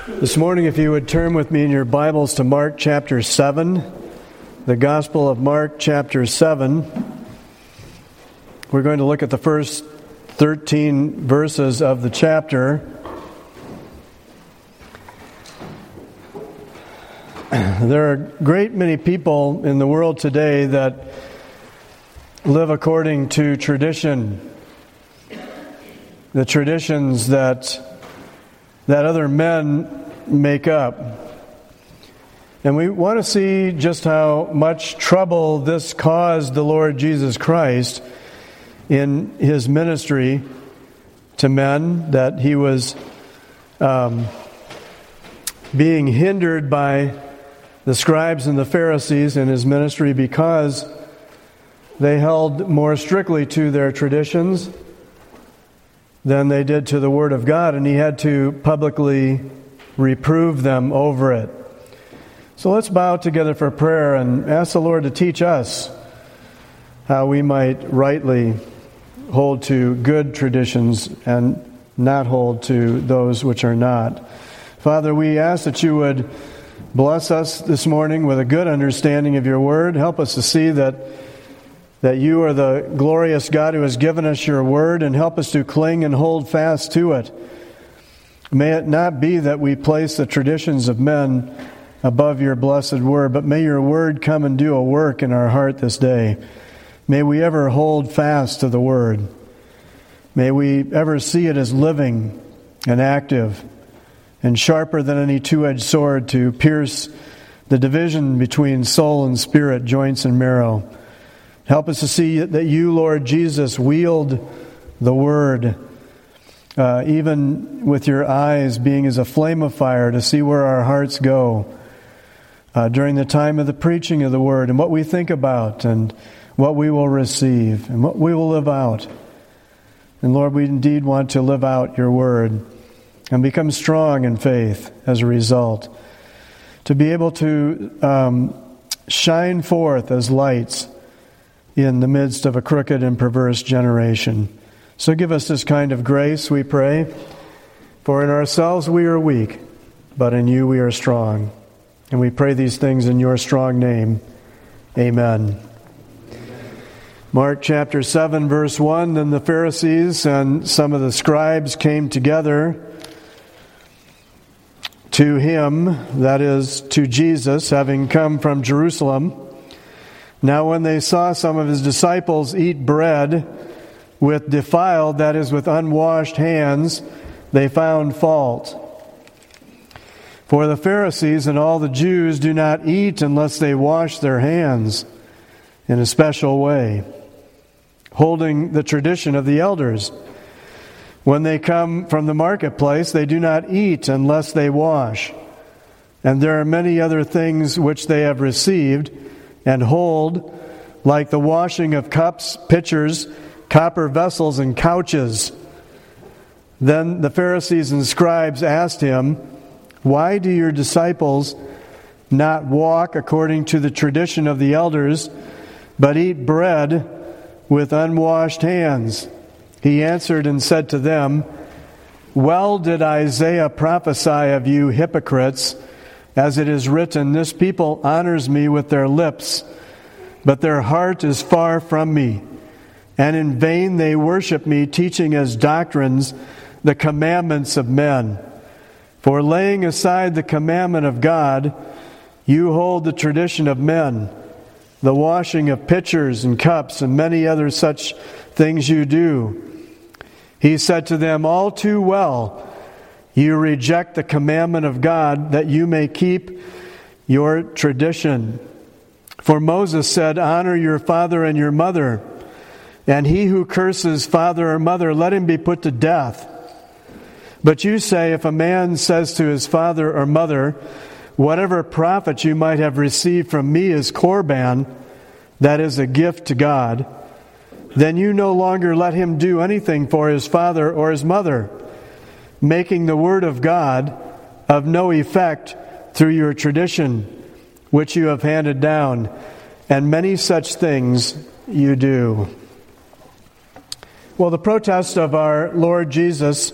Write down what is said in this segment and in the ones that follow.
This morning, if you would turn with me in your Bibles to Mark chapter 7, the Gospel of Mark chapter 7. We're going to look at the first 13 verses of the chapter. There are a great many people in the world today that live according to tradition. The traditions that other men make up. And we want to see just how much trouble this caused the Lord Jesus Christ in His ministry to men, that He was being hindered by the scribes and the Pharisees in His ministry because they held more strictly to their traditions than they did to the Word of God, and He had to publicly reprove them over it. So let's bow together for prayer and ask the Lord to teach us how we might rightly hold to good traditions and not hold to those which are not. Father, we ask that You would bless us this morning with a good understanding of Your Word. Help us to see that You are the glorious God who has given us Your Word, and help us to cling and hold fast to it. May it not be that we place the traditions of men above Your blessed Word, but may Your Word come and do a work in our heart this day. May we ever hold fast to the Word. May we ever see it as living and active and sharper than any two-edged sword to pierce the division between soul and spirit, joints and marrow. Help us to see that You, Lord Jesus, wield the Word, even with Your eyes being as a flame of fire, to see where our hearts go during the time of the preaching of the Word, and what we think about, and what we will receive, and what we will live out. And Lord, we indeed want to live out Your Word and become strong in faith as a result, to be able to shine forth as lights in the midst of a crooked and perverse generation. So give us this kind of grace, we pray. For in ourselves we are weak, but in You we are strong. And we pray these things in Your strong name. Amen. Mark chapter 7, verse 1, Then the Pharisees and some of the scribes came together to Him, that is, to Jesus, having come from Jerusalem. Now when they saw some of His disciples eat bread with defiled, that is, with unwashed hands, they found fault. For the Pharisees and all the Jews do not eat unless they wash their hands in a special way, holding the tradition of the elders. When they come from the marketplace, they do not eat unless they wash. And there are many other things which they have received and hold, like the washing of cups, pitchers, copper vessels, and couches. Then the Pharisees and scribes asked Him, Why do your disciples not walk according to the tradition of the elders, but eat bread with unwashed hands? He answered and said to them, Well did Isaiah prophesy of you hypocrites, as it is written, This people honors me with their lips, but their heart is far from me. And in vain they worship me, teaching as doctrines the commandments of men. For laying aside the commandment of God, you hold the tradition of men, the washing of pitchers and cups, and many other such things you do. He said to them, All too well, you reject the commandment of God, that you may keep your tradition. For Moses said, Honor your father and your mother, and he who curses father or mother, let him be put to death. But you say, if a man says to his father or mother, Whatever profit you might have received from me is Korban, that is a gift to God, then you no longer let him do anything for his father or his mother, making the word of God of no effect through your tradition, which you have handed down, and many such things you do. Well, the protest of our Lord Jesus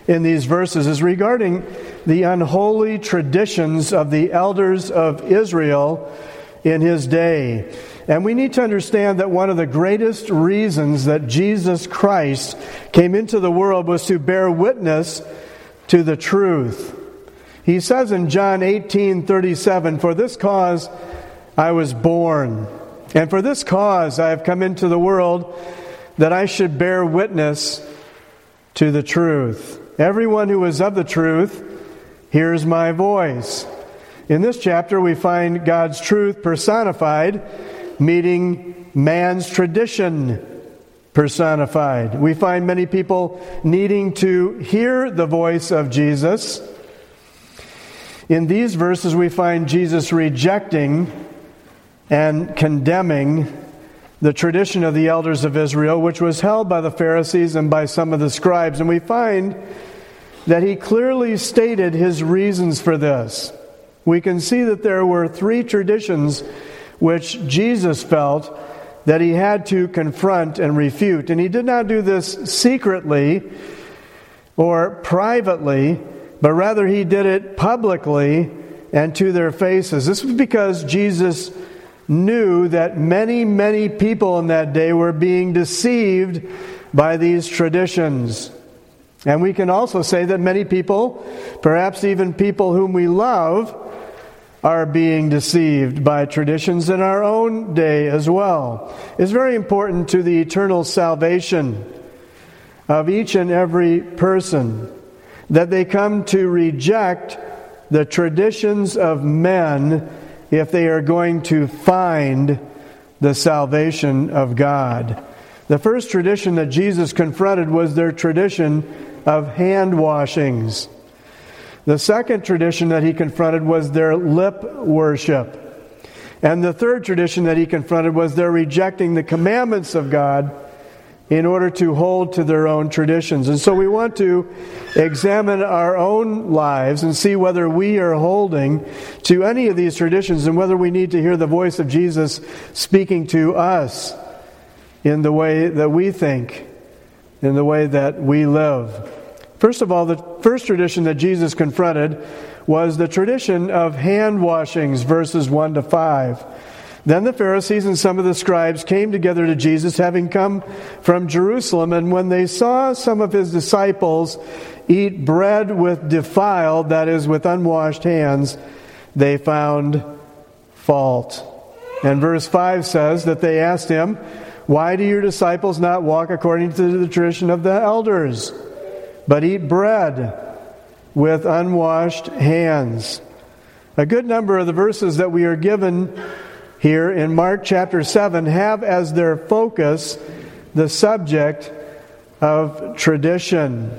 in these verses is regarding the unholy traditions of the elders of Israel in his day. And we need to understand that one of the greatest reasons that Jesus Christ came into the world was to bear witness to the truth. He says in John 18:37, "For this cause I was born, and for this cause I have come into the world, that I should bear witness to the truth. Everyone who is of the truth hears my voice." In this chapter we find God's truth personified, meeting man's tradition personified. We find many people needing to hear the voice of Jesus. In these verses we find Jesus rejecting and condemning the tradition of the elders of Israel, which was held by the Pharisees and by some of the scribes. And we find that he clearly stated his reasons for this. We can see that there were three traditions which Jesus felt that he had to confront and refute. And he did not do this secretly or privately, but rather he did it publicly and to their faces. This was because Jesus knew that many, many people in that day were being deceived by these traditions. And we can also say that many people, perhaps even people whom we love, are being deceived by traditions in our own day as well. It's very important to the eternal salvation of each and every person that they come to reject the traditions of men if they are going to find the salvation of God. The first tradition that Jesus confronted was their tradition of hand washings. The second tradition that he confronted was their lip worship. And the third tradition that he confronted was their rejecting the commandments of God in order to hold to their own traditions. And so we want to examine our own lives and see whether we are holding to any of these traditions and whether we need to hear the voice of Jesus speaking to us in the way that we think, in the way that we live. First of all, the first tradition that Jesus confronted was the tradition of hand washings, verses 1 to 5. Then the Pharisees and some of the scribes came together to Jesus, having come from Jerusalem, and when they saw some of his disciples eat bread with defiled, that is, with unwashed hands, they found fault. And verse 5 says that they asked him, "Why do your disciples not walk according to the tradition of the elders, but eat bread with unwashed hands?" A good number of the verses that we are given here in Mark chapter 7 have as their focus the subject of tradition.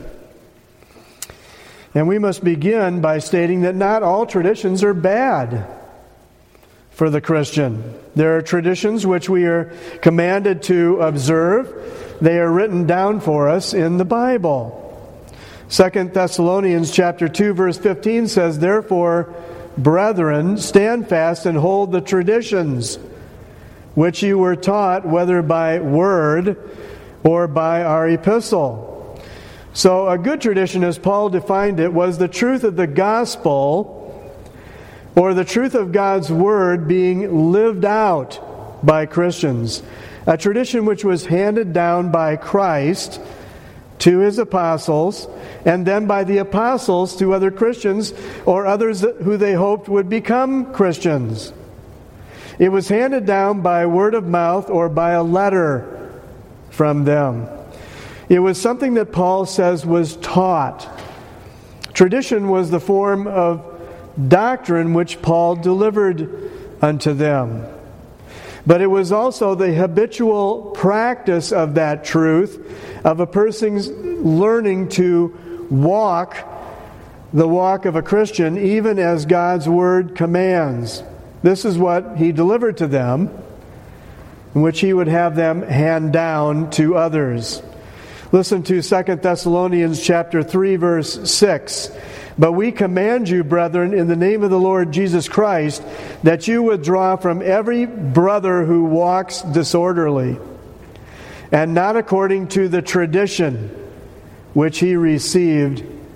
And we must begin by stating that not all traditions are bad for the Christian. There are traditions which we are commanded to observe. They are written down for us in the Bible. 2 Thessalonians chapter 2 verse 15 says, "Therefore, brethren, stand fast and hold the traditions which you were taught, whether by word or by our epistle." So a good tradition, as Paul defined it, was the truth of the gospel, or the truth of God's word being lived out by Christians. A tradition which was handed down by Christ to his apostles, and then by the apostles to other Christians or others who they hoped would become Christians. It was handed down by word of mouth or by a letter from them. It was something that Paul says was taught. Tradition was the form of doctrine which Paul delivered unto them. But it was also the habitual practice of that truth, of a person's learning to walk the walk of a Christian, even as God's Word commands. This is what he delivered to them, in which he would have them hand down to others. Listen to 2 Thessalonians chapter 3, verse 6. "But we command you, brethren, in the name of the Lord Jesus Christ, that you withdraw from every brother who walks disorderly, and not according to the tradition which he received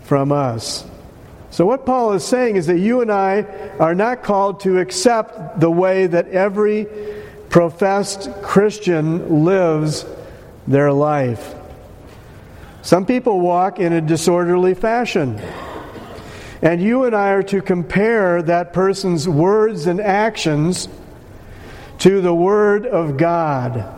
from us. So what Paul is saying is that you and I are not called to accept the way that every professed Christian lives their life. Some people walk in a disorderly fashion. And you and I are to compare that person's words and actions to the Word of God.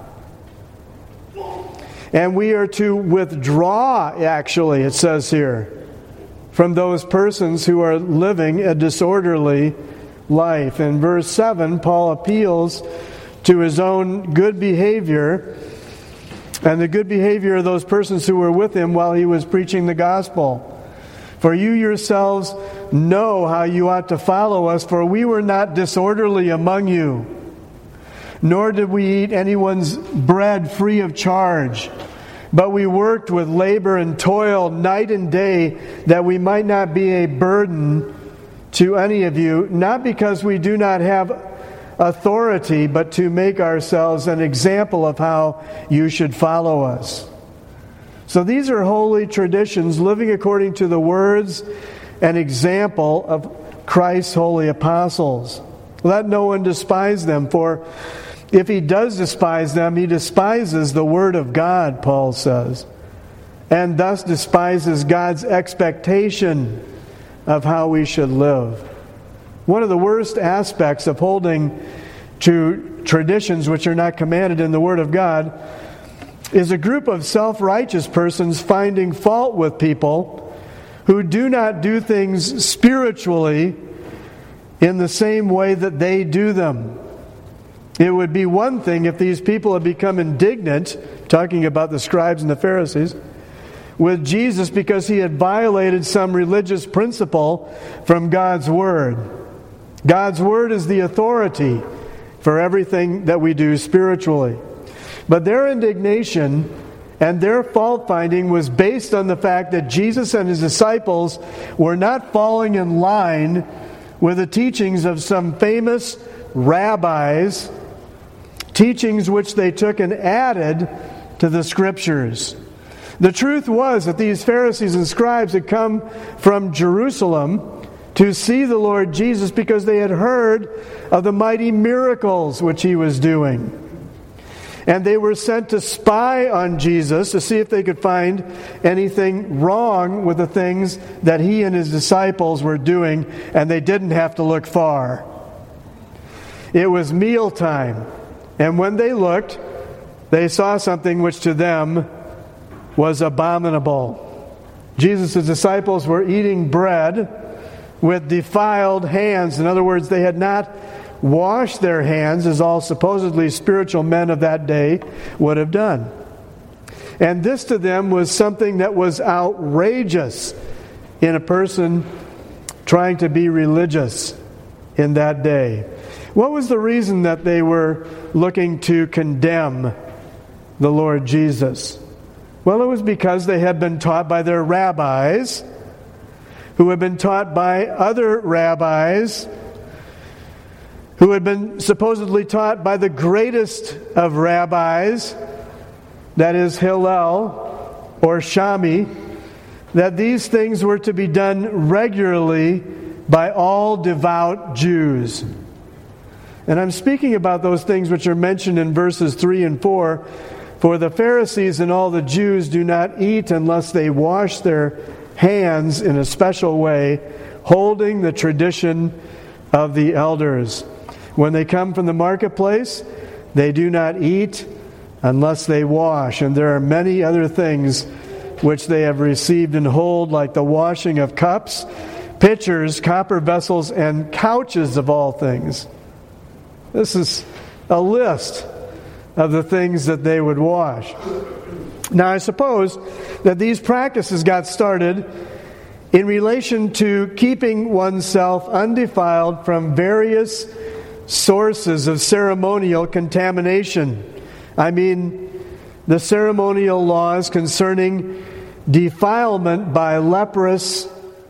And we are to withdraw, actually, it says here, from those persons who are living a disorderly life. In verse 7, Paul appeals to his own good behavior and the good behavior of those persons who were with him while he was preaching the gospel. For you yourselves know how you ought to follow us, for we were not disorderly among you, nor did we eat anyone's bread free of charge. But we worked with labor and toil night and day, that we might not be a burden to any of you, not because we do not have authority, but to make ourselves an example of how you should follow us. So these are holy traditions, living according to the words and example of Christ's holy apostles. Let no one despise them, for if he does despise them, he despises the Word of God, Paul says, and thus despises God's expectation of how we should live. One of the worst aspects of holding to traditions which are not commanded in the Word of God is a group of self-righteous persons finding fault with people who do not do things spiritually in the same way that they do them. It would be one thing if these people had become indignant, talking about the scribes and the Pharisees, with Jesus because he had violated some religious principle from God's Word. God's Word is the authority for everything that we do spiritually. But their indignation and their fault-finding was based on the fact that Jesus and his disciples were not falling in line with the teachings of some famous rabbis, teachings which they took and added to the Scriptures. The truth was that these Pharisees and scribes had come from Jerusalem to see the Lord Jesus because they had heard of the mighty miracles which he was doing. And they were sent to spy on Jesus to see if they could find anything wrong with the things that he and his disciples were doing, and they didn't have to look far. It was mealtime, and when they looked, they saw something which to them was abominable. Jesus' disciples were eating bread with defiled hands. In other words, they had not washed their hands as all supposedly spiritual men of that day would have done. And this to them was something that was outrageous in a person trying to be religious in that day. What was the reason that they were looking to condemn the Lord Jesus? Well, it was because they had been taught by their rabbis, who had been taught by other rabbis, who had been supposedly taught by the greatest of rabbis, that is Hillel or Shammai, that these things were to be done regularly by all devout Jews. And I'm speaking about those things which are mentioned in verses 3 and 4. For the Pharisees and all the Jews do not eat unless they wash their hands in a special way, holding the tradition of the elders. When they come from the marketplace, they do not eat unless they wash. And there are many other things which they have received and hold, like the washing of cups, pitchers, copper vessels, and couches of all things. This is a list of the things that they would wash. Now, I suppose that these practices got started in relation to keeping oneself undefiled from various sources of ceremonial contamination. I mean, the ceremonial laws concerning defilement by leprous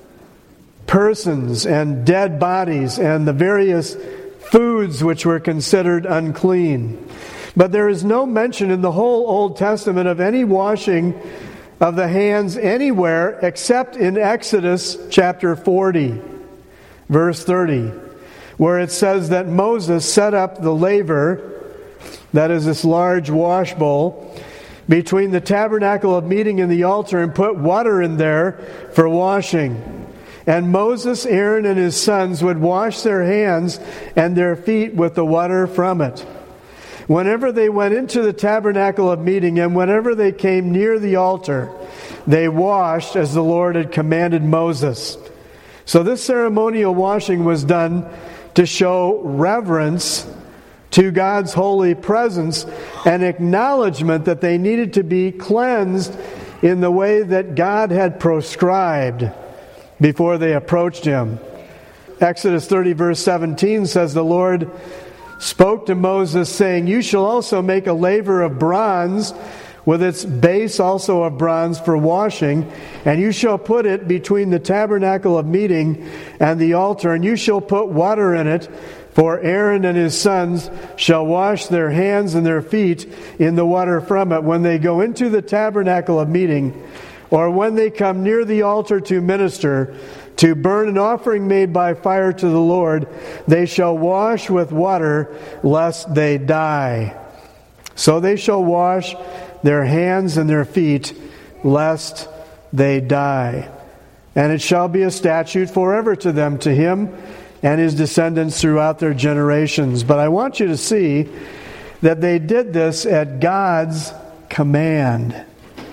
persons and dead bodies and the various foods which were considered unclean. But there is no mention in the whole Old Testament of any washing of the hands anywhere except in Exodus chapter 40, verse 30, where it says that Moses set up the laver, that is this large wash bowl, between the tabernacle of meeting and the altar, and put water in there for washing. And Moses, Aaron, and his sons would wash their hands and their feet with the water from it. Whenever they went into the tabernacle of meeting and whenever they came near the altar, they washed as the Lord had commanded Moses. So this ceremonial washing was done to show reverence to God's holy presence and acknowledgement that they needed to be cleansed in the way that God had prescribed before they approached Him. Exodus 30 verse 17 says, the Lord spoke to Moses, saying, you shall also make a laver of bronze, with its base also of bronze for washing, and you shall put it between the tabernacle of meeting and the altar, and you shall put water in it, for Aaron and his sons shall wash their hands and their feet in the water from it when they go into the tabernacle of meeting, or when they come near the altar to minister, to burn an offering made by fire to the Lord. They shall wash with water, lest they die. So they shall wash their hands and their feet, lest they die. And it shall be a statute forever to them, to him and his descendants throughout their generations. But I want you to see that they did this at God's command.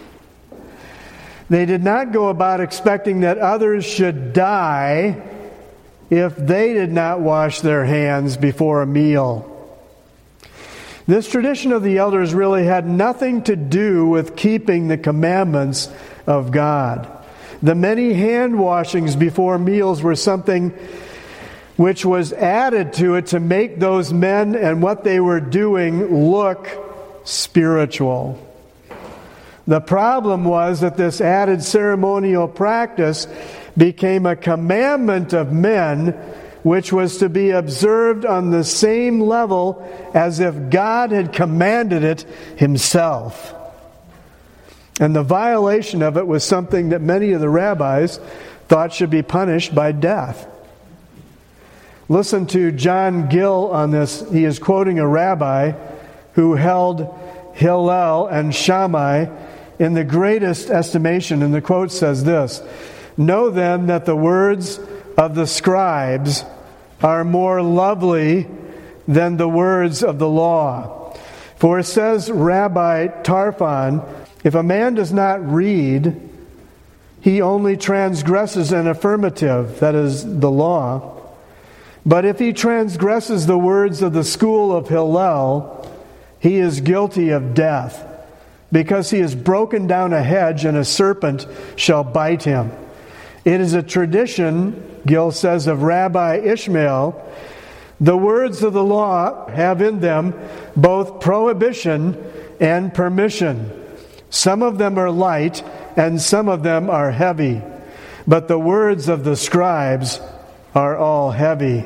They did not go about expecting that others should die if they did not wash their hands before a meal. This tradition of the elders really had nothing to do with keeping the commandments of God. The many hand washings before meals were something which was added to it to make those men and what they were doing look spiritual. The problem was that this added ceremonial practice became a commandment of men, which was to be observed on the same level as if God had commanded it Himself. And the violation of it was something that many of the rabbis thought should be punished by death. Listen to John Gill on this. He is quoting a rabbi who held Hillel and Shammai in the greatest estimation, and the quote says this: know then that the words of the scribes are more lovely than the words of the law. For it says, Rabbi Tarfon, if a man does not read, he only transgresses an affirmative, that is, the law. But if he transgresses the words of the school of Hillel, he is guilty of death, because he has broken down a hedge, and a serpent shall bite him. It is a tradition, Gill says, of Rabbi Ishmael. The words of the law have in them both prohibition and permission. Some of them are light, and some of them are heavy. But the words of the scribes are all heavy.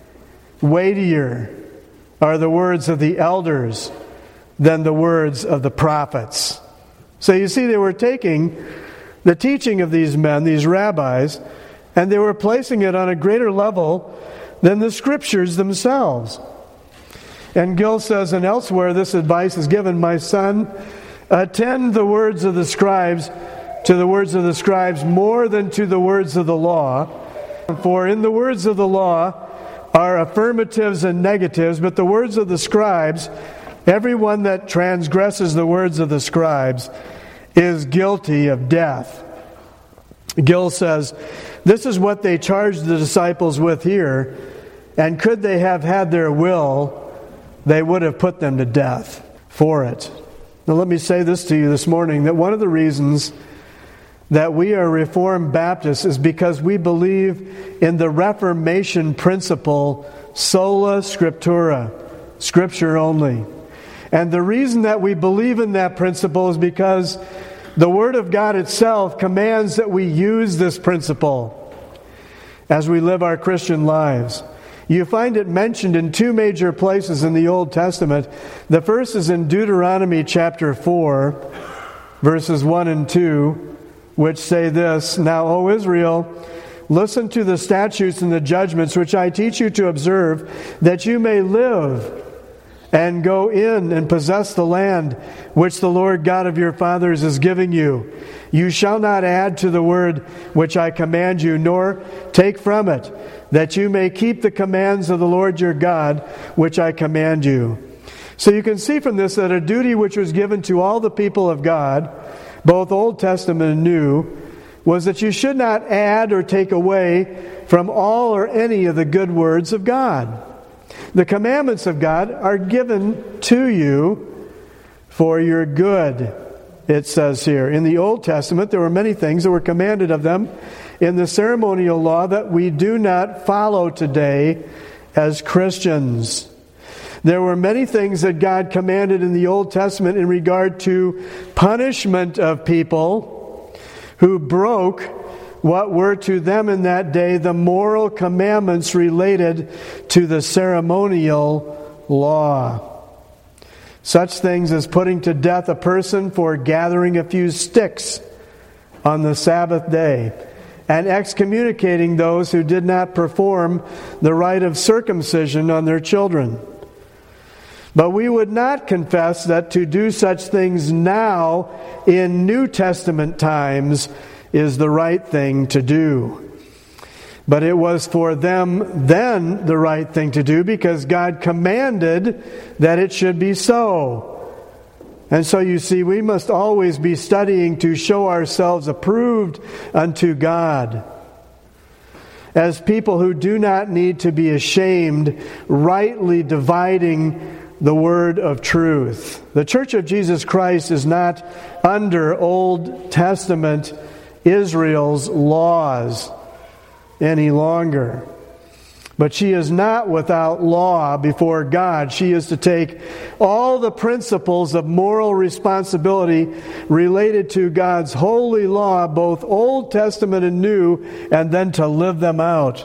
Weightier are the words of the elders than the words of the prophets. So you see, they were taking the teaching of these men, these rabbis, and they were placing it on a greater level than the scriptures themselves. And Gill says, and elsewhere this advice is given, my son, attend the words of the scribes to the words of the scribes more than to the words of the law. For in the words of the law are affirmatives and negatives, but the words of the scribes, everyone that transgresses the words of the scribes is guilty of death. Gill says, this is what they charged the disciples with here, and could they have had their will, they would have put them to death for it. Now let me say this to you this morning, that one of the reasons that we are Reformed Baptists is because we believe in the Reformation principle, sola scriptura, Scripture only. And the reason that we believe in that principle is because the Word of God itself commands that we use this principle as we live our Christian lives. You find it mentioned in two major places in the Old Testament. The first is in Deuteronomy chapter 4. verses 1 and 2, which say this, "Now, O Israel, listen to the statutes and the judgments which I teach you to observe, that you may live and go in and possess the land which the Lord God of your fathers is giving you. You shall not add to the word which I command you, nor take from it, that you may keep the commands of the Lord your God, which I command you." So you can see from this that a duty which was given to all the people of God, both Old Testament and New, was that you should not add or take away from all or any of the good words of God. The commandments of God are given to you for your good, it says here. In the Old Testament, there were many things that were commanded of them in the ceremonial law that we do not follow today as Christians. There were many things that God commanded in the Old Testament in regard to punishment of people who broke what were to them in that day the moral commandments related to the ceremonial law. Such things as putting to death a person for gathering a few sticks on the Sabbath day, and excommunicating those who did not perform the rite of circumcision on their children. But we would not confess that to do such things now in New Testament times is the right thing to do. But it was for them then the right thing to do because God commanded that it should be so. And so you see, we must always be studying to show ourselves approved unto God, as people who do not need to be ashamed, rightly dividing the word of truth. The Church of Jesus Christ is not under Old Testament Israel's laws any longer. But she is not without law before God. She is to take all the principles of moral responsibility related to God's holy law, both Old Testament and New, and then to live them out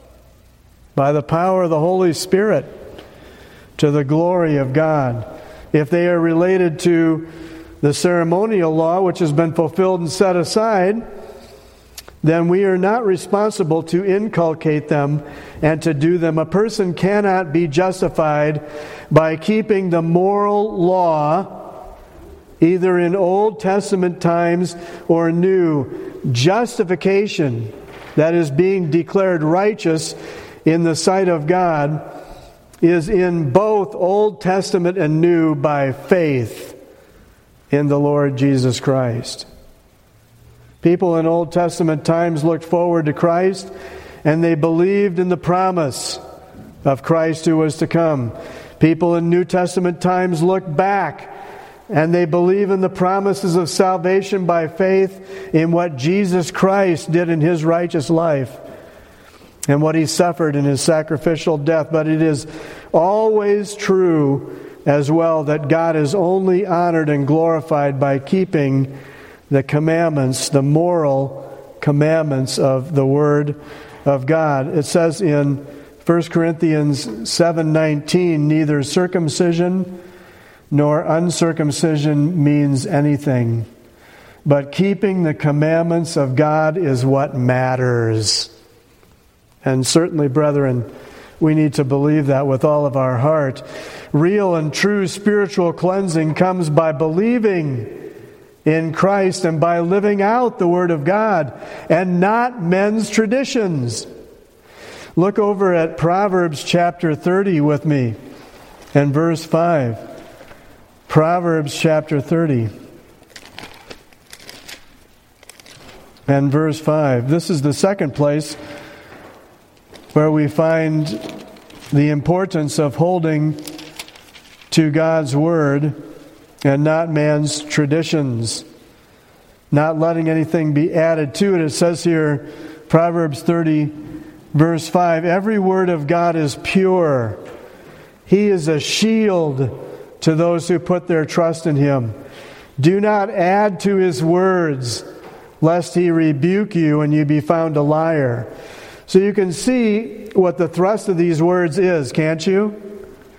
by the power of the Holy Spirit to the glory of God. If they are related to the ceremonial law, which has been fulfilled and set aside, then we are not responsible to inculcate them and to do them. A person cannot be justified by keeping the moral law, either in Old Testament times or New. Justification, that is being declared righteous in the sight of God, is in both Old Testament and New by faith in the Lord Jesus Christ. People in Old Testament times looked forward to Christ, and they believed in the promise of Christ who was to come. People in New Testament times look back, and they believe in the promises of salvation by faith in what Jesus Christ did in His righteous life and what He suffered in His sacrificial death. But it is always true as well that God is only honored and glorified by keeping the commandments, the moral commandments of the Word of God. It says in 1 Corinthians 7:19, neither circumcision nor uncircumcision means anything, but keeping the commandments of God is what matters. And certainly, brethren, we need to believe that with all of our heart. Real and true spiritual cleansing comes by believing in Christ and by living out the Word of God and not men's traditions. Look over at Proverbs chapter 30 with me and verse 5. Proverbs chapter 30 and verse 5. This is the second place where we find the importance of holding to God's Word and not man's traditions, not letting anything be added to it. It says here, Proverbs 30, verse 5, every word of God is pure. He is a shield to those who put their trust in Him. Do not add to His words, lest He rebuke you and you be found a liar. So you can see what the thrust of these words is, can't you?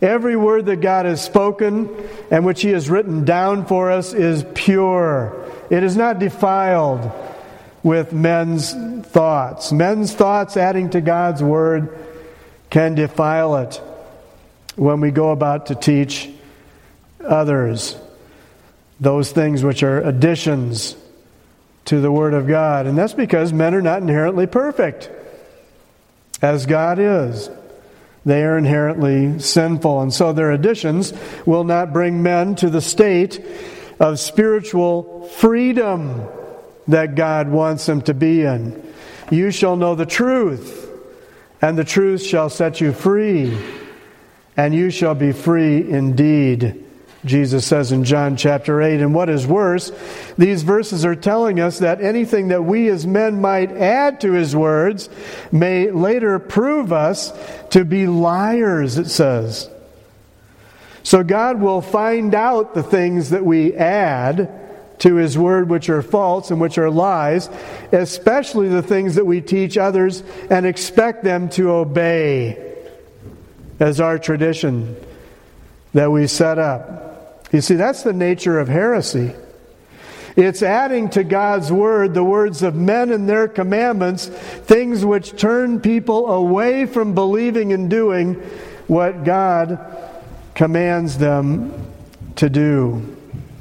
Every word that God has spoken and which He has written down for us is pure. It is not defiled with men's thoughts. Men's thoughts adding to God's Word can defile it when we go about to teach others those things which are additions to the Word of God. And that's because men are not inherently perfect, as God is. They are inherently sinful, and so their additions will not bring men to the state of spiritual freedom that God wants them to be in. You shall know the truth, and the truth shall set you free, and you shall be free indeed, Jesus says in John chapter 8. And what is worse, these verses are telling us that anything that we as men might add to His words may later prove us to be liars, it says. So God will find out the things that we add to His Word which are false and which are lies, especially the things that we teach others and expect them to obey as our tradition that we set up. You see, that's the nature of heresy. It's adding to God's Word the words of men and their commandments, things which turn people away from believing and doing what God commands them to do,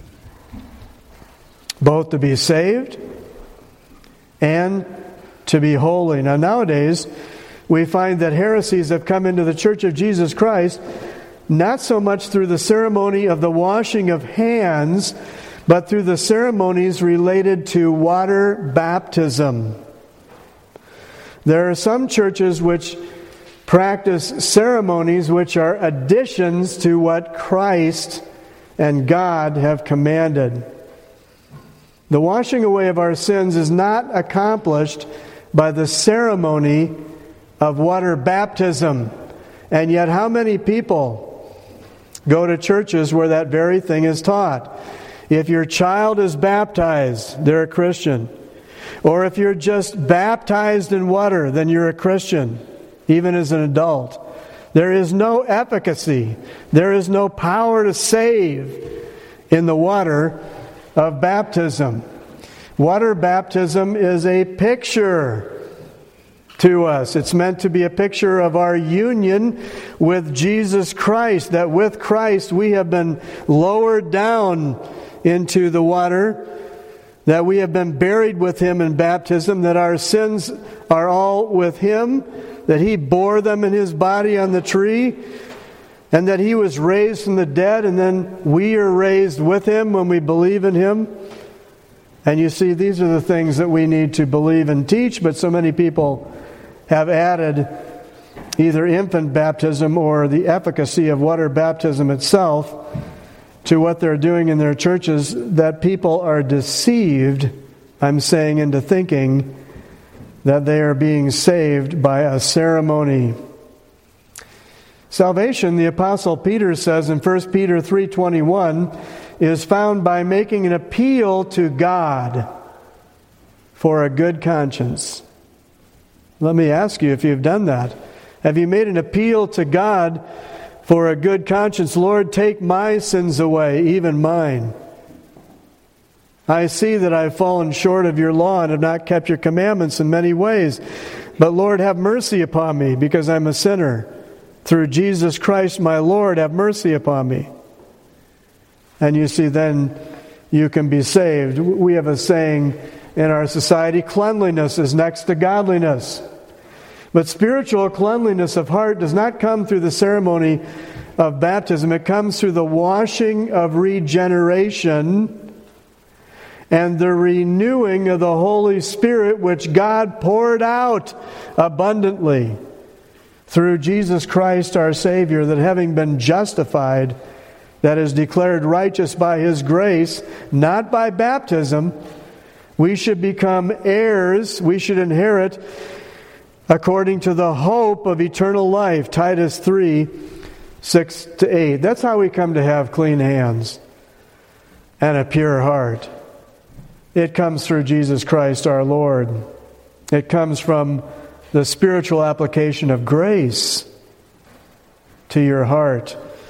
both to be saved and to be holy. Now, nowadays, we find that heresies have come into the Church of Jesus Christ not so much through the ceremony of the washing of hands, but through the ceremonies related to water baptism. There are some churches which practice ceremonies which are additions to what Christ and God have commanded. The washing away of our sins is not accomplished by the ceremony of water baptism. And yet how many people go to churches where that very thing is taught? If your child is baptized, they're a Christian. Or if you're just baptized in water, then you're a Christian, even as an adult. There is no efficacy. There is no power to save in the water of baptism. Water baptism is a picture to us. It's meant to be a picture of our union with Jesus Christ, that with Christ we have been lowered down into the water, that we have been buried with Him in baptism, that our sins are all with Him, that He bore them in His body on the tree, and that He was raised from the dead, and then we are raised with Him when we believe in Him. And you see, these are the things that we need to believe and teach, but so many people have added either infant baptism or the efficacy of water baptism itself to what they're doing in their churches, that people are deceived, I'm saying, into thinking that they are being saved by a ceremony. Salvation, the Apostle Peter says in 1 Peter 3:21, is found by making an appeal to God for a good conscience. Let me ask you if you've done that. Have you made an appeal to God for a good conscience? Lord, take my sins away, even mine. I see that I've fallen short of your law and have not kept your commandments in many ways. But Lord, have mercy upon me because I'm a sinner. Through Jesus Christ my Lord, have mercy upon me. And you see, then you can be saved. We have a saying in our society, cleanliness is next to godliness. But spiritual cleanliness of heart does not come through the ceremony of baptism. It comes through the washing of regeneration and the renewing of the Holy Spirit, which God poured out abundantly through Jesus Christ our Savior, that having been justified, that is declared righteous by His grace, not by baptism, we should become heirs, we should inherit according to the hope of eternal life. Titus 3:6-8. That's how we come to have clean hands and a pure heart. It comes through Jesus Christ our Lord. It comes from the spiritual application of grace to your heart.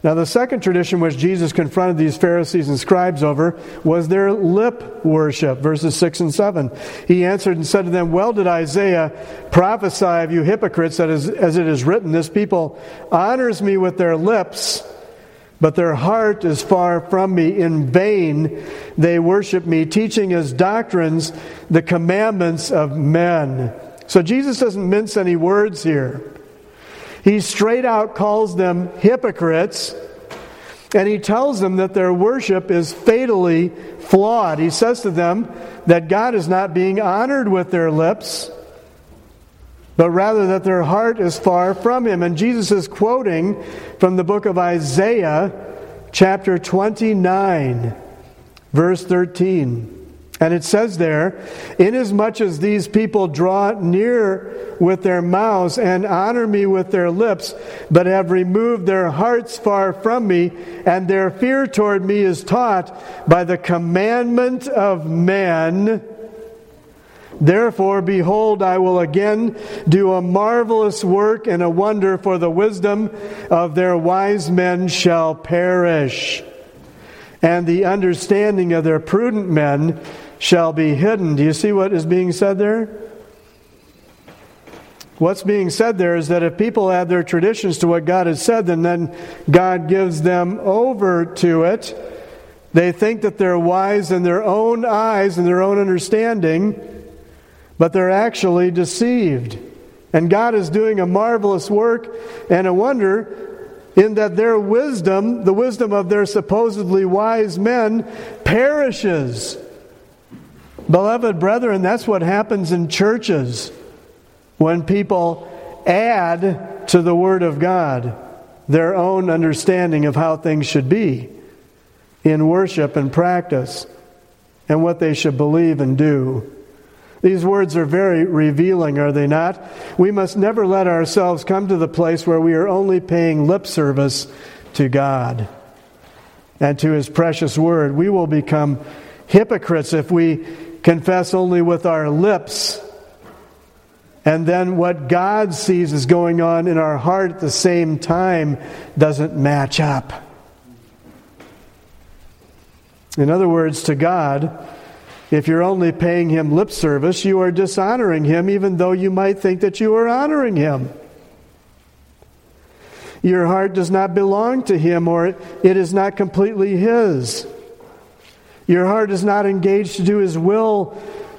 Now, the second tradition which Jesus confronted these Pharisees and scribes over was their lip worship, verses 6 and 7. He answered and said to them, "Well did Isaiah prophesy of you hypocrites, that as it is written, this people honors me with their lips, but their heart is far from me. In vain they worship me, teaching as doctrines the commandments of men." So Jesus doesn't mince any words here. He straight out calls them hypocrites, and he tells them that their worship is fatally flawed. He says to them that God is not being honored with their lips, but rather that their heart is far from Him. And Jesus is quoting from the book of Isaiah, chapter 29, verse 13. And it says there, "Inasmuch as these people draw near with their mouths and honor me with their lips, but have removed their hearts far from me, and their fear toward me is taught by the commandment of men, therefore, behold, I will again do a marvelous work and a wonder, for the wisdom of their wise men shall perish, and the understanding of their prudent men shall be hidden." Do you see what is being said there? What's being said there is that if people add their traditions to what God has said, then God gives them over to it. They think that they're wise in their own eyes and their own understanding, but they're actually deceived. And God is doing a marvelous work and a wonder in that their wisdom, the wisdom of their supposedly wise men, perishes. Beloved brethren, that's what happens in churches when people add to the Word of God their own understanding of how things should be in worship and practice and what they should believe and do. These words are very revealing, are they not? We must never let ourselves come to the place where we are only paying lip service to God and to His precious Word. We will become hypocrites if we confess only with our lips, and then what God sees is going on in our heart at the same time doesn't match up. In other words, to God, if you're only paying Him lip service, you are dishonoring Him, even though you might think that you are honoring Him. Your heart does not belong to Him, or it is not completely His. Your heart is not engaged to do His will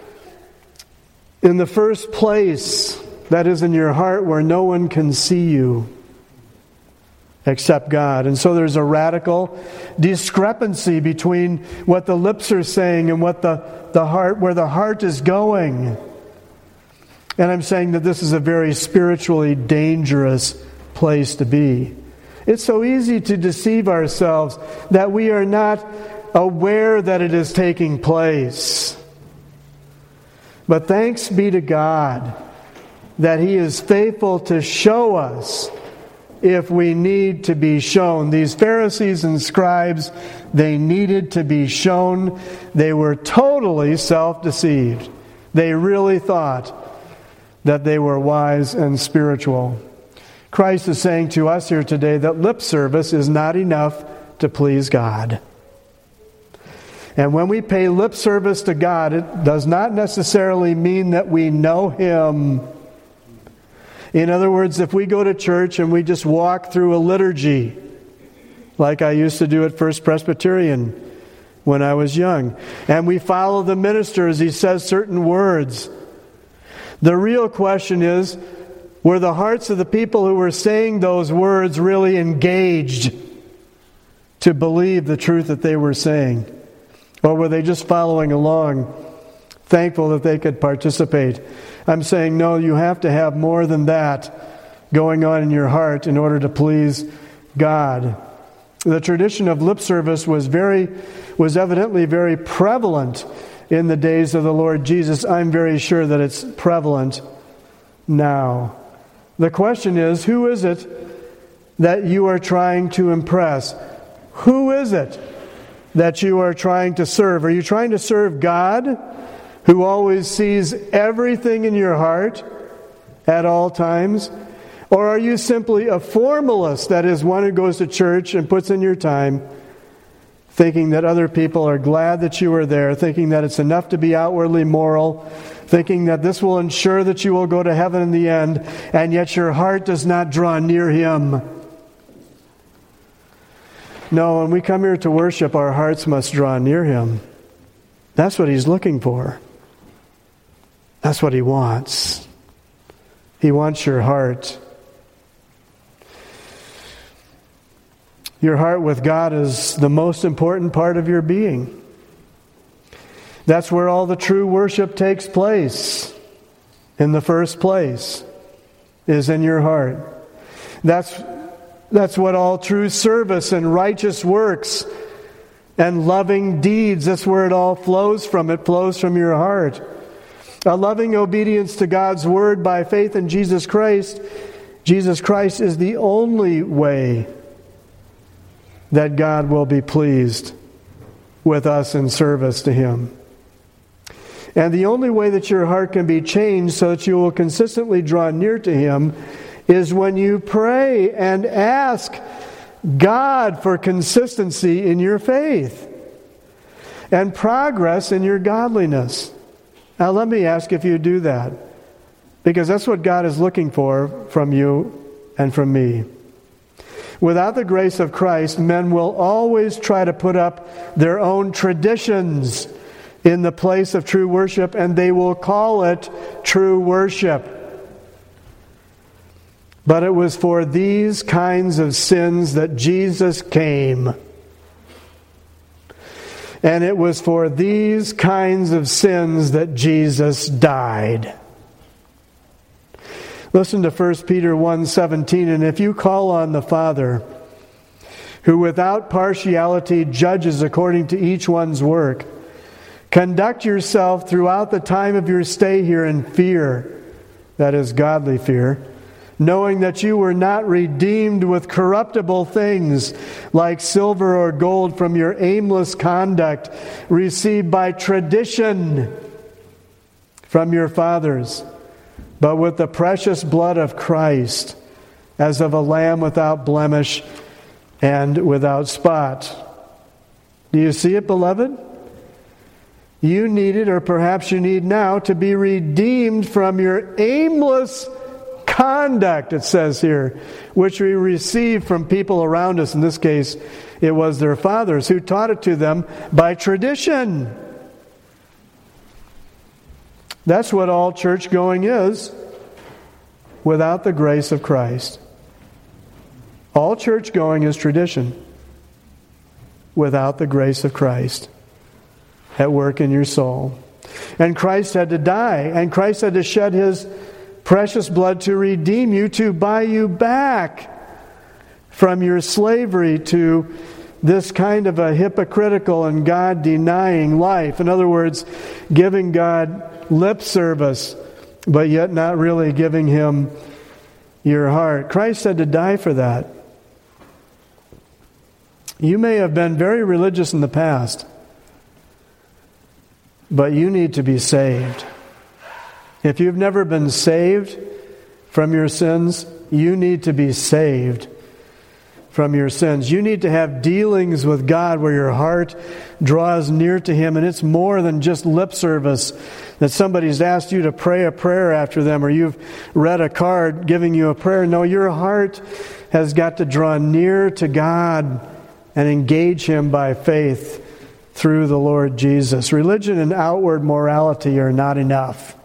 in the first place. That is in your heart where no one can see you except God. And so there's a radical discrepancy between what the lips are saying and what the heart, where the heart is going. And I'm saying that this is a very spiritually dangerous place to be. It's so easy to deceive ourselves that we are not aware that it is taking place. But thanks be to God that He is faithful to show us if we need to be shown. These Pharisees and scribes, they needed to be shown. They were totally self-deceived. They really thought that they were wise and spiritual. Christ is saying to us here today that lip service is not enough to please God. And when we pay lip service to God, it does not necessarily mean that we know Him. In other words, if we go to church and we just walk through a liturgy, like I used to do at First Presbyterian when I was young, and we follow the minister as he says certain words, the real question is, were the hearts of the people who were saying those words really engaged to believe the truth that they were saying? Or were they just following along, thankful that they could participate? I'm saying, no, you have to have more than that going on in your heart in order to please God. The tradition of lip service was evidently very prevalent in the days of the Lord Jesus. I'm very sure that it's prevalent now. The question is, who is it that you are trying to impress? Who is it that you are trying to serve? Are you trying to serve God, who always sees everything in your heart at all times? Or are you simply a formalist, that is, one who goes to church and puts in your time, thinking that other people are glad that you are there, thinking that it's enough to be outwardly moral, thinking that this will ensure that you will go to heaven in the end, and yet your heart does not draw near Him? No, when we come here to worship, our hearts must draw near Him. That's what He's looking for. That's what He wants. He wants your heart. Your heart with God is the most important part of your being. That's where all the true worship takes place. In the first place, is in your heart. That's what all true service and righteous works and loving deeds, that's where it all flows from. It flows from your heart. A loving obedience to God's Word by faith in Jesus Christ. Jesus Christ is the only way that God will be pleased with us in service to Him. And the only way that your heart can be changed so that you will consistently draw near to Him is when you pray and ask God for consistency in your faith and progress in your godliness. Now let me ask if you do that, because that's what God is looking for from you and from me. Without the grace of Christ, men will always try to put up their own traditions in the place of true worship, and they will call it true worship. But it was for these kinds of sins that Jesus came. And it was for these kinds of sins that Jesus died. Listen to 1 Peter 1:17, and if you call on the Father, who without partiality judges according to each one's work, conduct yourself throughout the time of your stay here in fear, that is, godly fear, knowing that you were not redeemed with corruptible things like silver or gold from your aimless conduct received by tradition from your fathers, but with the precious blood of Christ, as of a lamb without blemish and without spot. Do you see it, beloved? You needed, or perhaps you need now, to be redeemed from your aimless conduct, it says here, which we received from people around us. In this case, it was their fathers who taught it to them by tradition. That's what all church going is without the grace of Christ. All church going is tradition without the grace of Christ at work in your soul. And Christ had to die, and Christ had to shed His precious blood to redeem you, to buy you back from your slavery to this kind of a hypocritical and God-denying life. In other words, giving God lip service, but yet not really giving Him your heart. Christ had to die for that. You may have been very religious in the past, but you need to be saved. If you've never been saved from your sins, you need to be saved from your sins. You need to have dealings with God where your heart draws near to Him, and it's more than just lip service, that somebody's asked you to pray a prayer after them, or you've read a card giving you a prayer. No, your heart has got to draw near to God and engage Him by faith through the Lord Jesus. Religion and outward morality are not enough.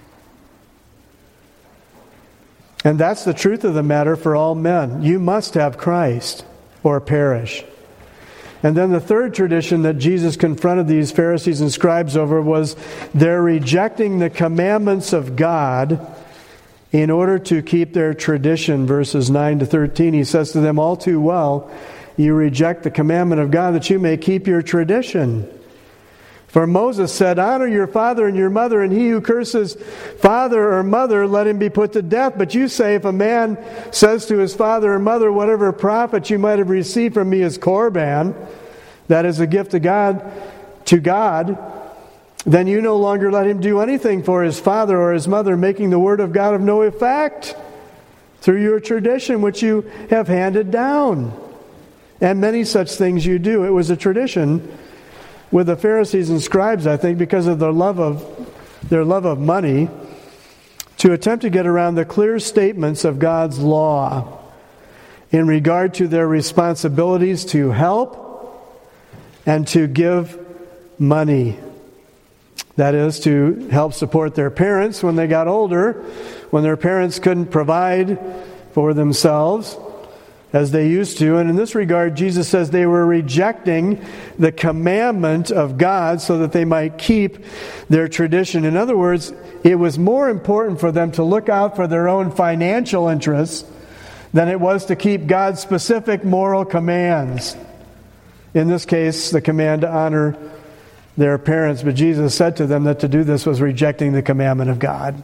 And that's the truth of the matter for all men. You must have Christ or perish. And then the third tradition that Jesus confronted these Pharisees and scribes over was their rejecting the commandments of God in order to keep their tradition. Verses 9 to 13, He says to them, all too well, you reject the commandment of God that you may keep your tradition. For Moses said, honor your father and your mother, and he who curses father or mother, let him be put to death. But you say, if a man says to his father or mother, whatever profit you might have received from me is Korban, that is a gift to God, then you no longer let him do anything for his father or his mother, making the word of God of no effect, through your tradition which you have handed down. And many such things you do. It was a tradition with the Pharisees and scribes, I think, because of their love of money, to attempt to get around the clear statements of God's law in regard to their responsibilities to help and to give money. That is, to help support their parents when they got older, when their parents couldn't provide for themselves as they used to. And in this regard, Jesus says they were rejecting the commandment of God so that they might keep their tradition. In other words, it was more important for them to look out for their own financial interests than it was to keep God's specific moral commands. In this case, the command to honor their parents. But Jesus said to them that to do this was rejecting the commandment of God.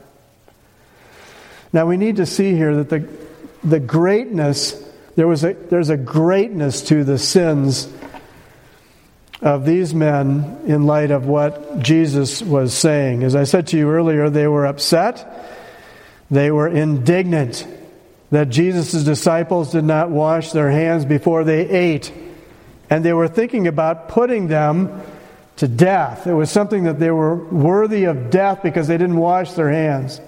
Now we need to see here that the greatness, there's a greatness to the sins of these men in light of what Jesus was saying. As I said to you earlier, they were upset. They were indignant that Jesus' disciples did not wash their hands before they ate. And they were thinking about putting them to death. It was something that they were worthy of death because they didn't wash their hands.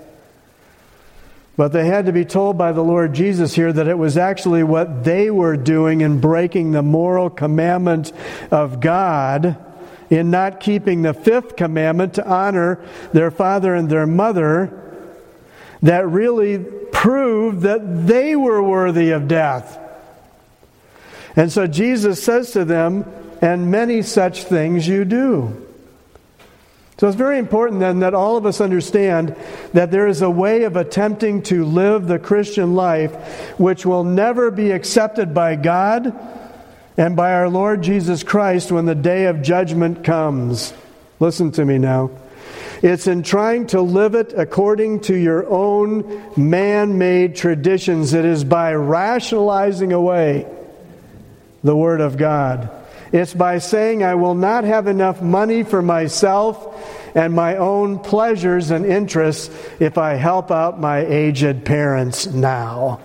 But they had to be told by the Lord Jesus here that it was actually what they were doing in breaking the moral commandment of God, in not keeping the fifth commandment to honor their father and their mother, that really proved that they were worthy of death. And so Jesus says to them, and many such things you do. So it's very important then that all of us understand that there is a way of attempting to live the Christian life which will never be accepted by God and by our Lord Jesus Christ when the day of judgment comes. Listen to me now. It's in trying to live it according to your own man-made traditions. It is by rationalizing away the Word of God. It's by saying, I will not have enough money for myself and my own pleasures and interests if I help out my aged parents now.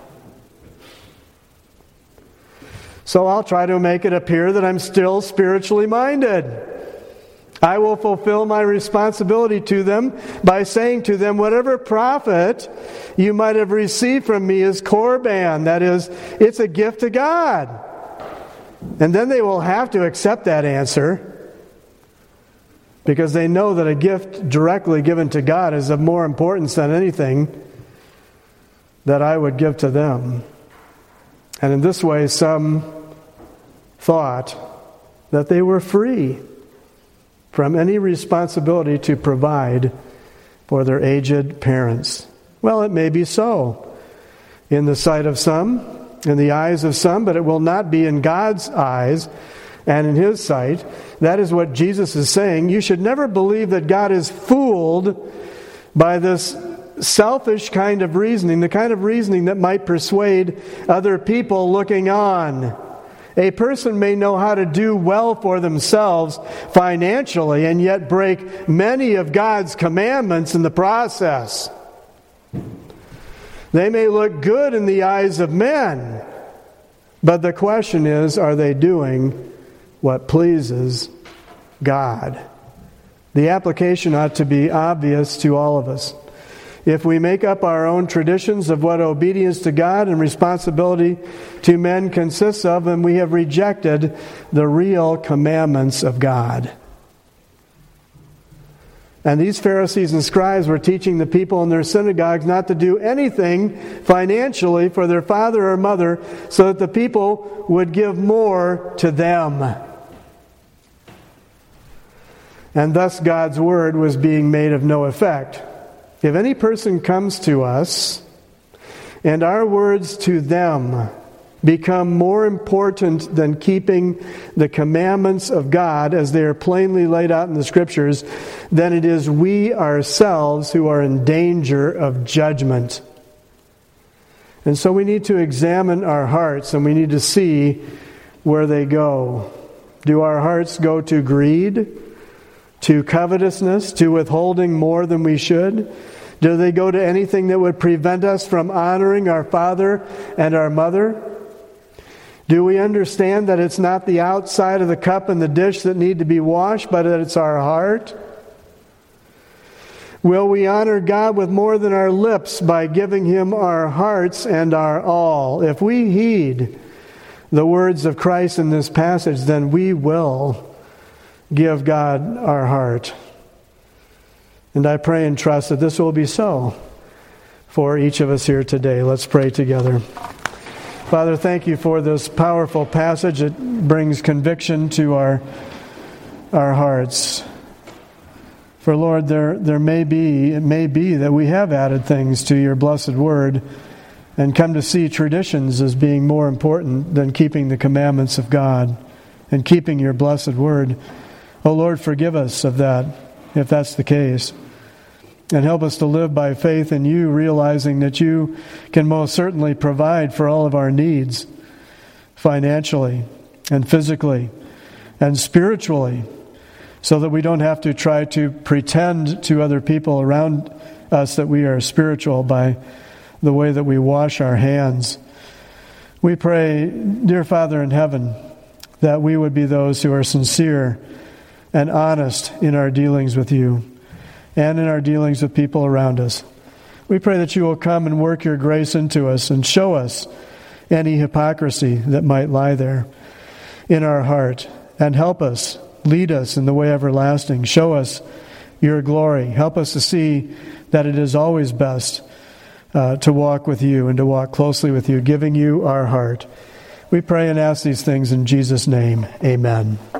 So I'll try to make it appear that I'm still spiritually minded. I will fulfill my responsibility to them by saying to them, whatever profit you might have received from me is korban. That is, it's a gift to God. And then they will have to accept that answer because they know that a gift directly given to God is of more importance than anything that I would give to them. And in this way, some thought that they were free from any responsibility to provide for their aged parents. Well, it may be so in the sight of some, in the eyes of some, but it will not be in God's eyes and in His sight. That is what Jesus is saying. You should never believe that God is fooled by this selfish kind of reasoning, the kind of reasoning that might persuade other people looking on. A person may know how to do well for themselves financially and yet break many of God's commandments in the process. They may look good in the eyes of men, but the question is, are they doing what pleases God? The application ought to be obvious to all of us. If we make up our own traditions of what obedience to God and responsibility to men consists of, then we have rejected the real commandments of God. And these Pharisees and scribes were teaching the people in their synagogues not to do anything financially for their father or mother so that the people would give more to them. And thus God's word was being made of no effect. If any person comes to us and our words to them become more important than keeping the commandments of God as they are plainly laid out in the Scriptures, then it is we ourselves who are in danger of judgment. And so we need to examine our hearts and we need to see where they go. Do our hearts go to greed, to covetousness, to withholding more than we should, Do they go to anything that would prevent us from honoring our father and our mother? Do we understand that it's not the outside of the cup and the dish that need to be washed, but that it's our heart? Will we honor God with more than our lips by giving Him our hearts and our all? If we heed the words of Christ in this passage, then we will give God our heart. And I pray and trust that this will be so for each of us here today. Let's pray together. Father, thank you for this powerful passage. It brings conviction to our hearts. For Lord, it may be that we have added things to your blessed word and come to see traditions as being more important than keeping the commandments of God and keeping your blessed word. Oh Lord, forgive us of that, if that's the case. And help us to live by faith in you, realizing that you can most certainly provide for all of our needs, financially and physically and spiritually, so that we don't have to try to pretend to other people around us that we are spiritual by the way that we wash our hands. We pray, dear Father in heaven, that we would be those who are sincere and honest in our dealings with you and in our dealings with people around us. We pray that you will come and work your grace into us and show us any hypocrisy that might lie there in our heart, and help us, lead us in the way everlasting. Show us your glory. Help us to see that it is always best to walk with you and to walk closely with you, giving you our heart. We pray and ask these things in Jesus' name. Amen.